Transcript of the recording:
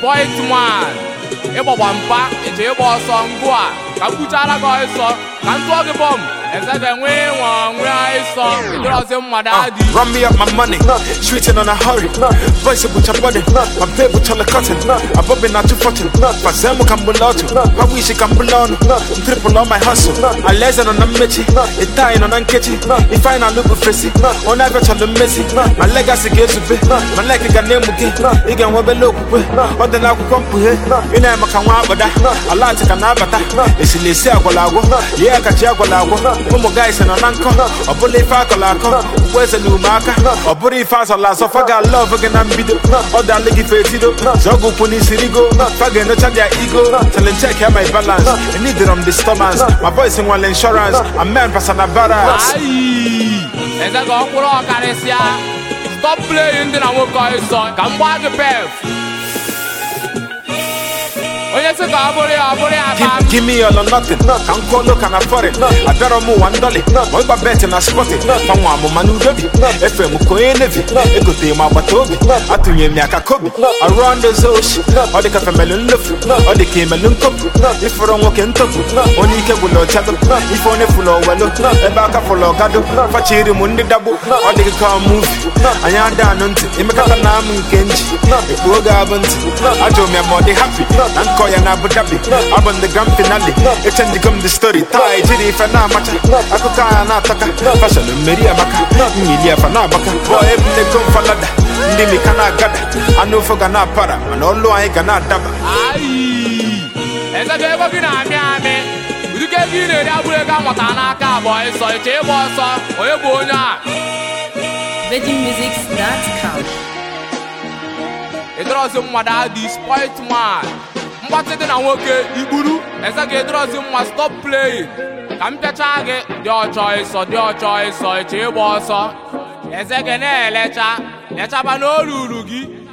spoilt man. Ịgba mpa eji ịgba ọsọ ngụ a ka mkpuchara gị ọsọ ka ntụọ gị bọm eze ga-enwe nwe ịsọ ịdịrọzi mmadụ adị. Run me up my money, shooting on a hurry. Voice with your body, my baby tell the cotton. I'm bobbing not too fortune. Fazemo Cambulato, I wish it Cambulano. I'm triple on my hustle. I lesson on a Michi, it's tying on Ankechi. If I not look facey, on I got the messy. My legacy gets to be, my leg can name again. You can wobble look with, but then I will come to here. You know, I can't want that. I like to canabata. It's in the Siagolago, yeah, Cachiagolago. Como guys and an uncle, or bully Facolaco. Where's a new marker? Or body fast or last of I got love again and beat up. Or that leggy fetido. Zogo Puni Sirigo. Fagan, not their ego. Tell and check my balance. I need them disturbance. My voice in one insurance. A man passing a barracks. Aye. Eza go kuro karesia. Stop playing the nawo guys son. Come back the pef. Give me all or nothing. Can't call look and afford it. I better move $1. Boy, but betting I spot it. From one Manu Debbie. FM Koenevi. A good day, my Batobi. I do you make a copy. Around the Zosh. Or the cafe melon loaf. Or the came a look up. If we're on walking top. Only cable or chat. If only full of well. A back full of gado. Fachiri Mundi double. Or the car move. I am down until Imakatanam Kenji. If we're Gabant. I do me more happy. And Abu Dhabi, I'm on the grand finale. It's and become the story. Tai Jiri Fana Mata, Akuka Nataka, Fashion, Maria Maka, Milia Fanabaka, boy, they come for Lada, Dimi Kana Gada, I know for Gana Para, and all I Gana Daba. Aye, as I gave up in Amiami, you gave you the Abuega Matanaka boy, so it's a boss or a bona. VeggieMusics.com. It was a mother, this spoilt man. Mbatete na nwoke iburu eze ga-edrozi mma stop playing ka mpịacha gị dị ọchọ ịsọ eche ịgba ọsọ eze ga na-elecha lechaba n'olulu gị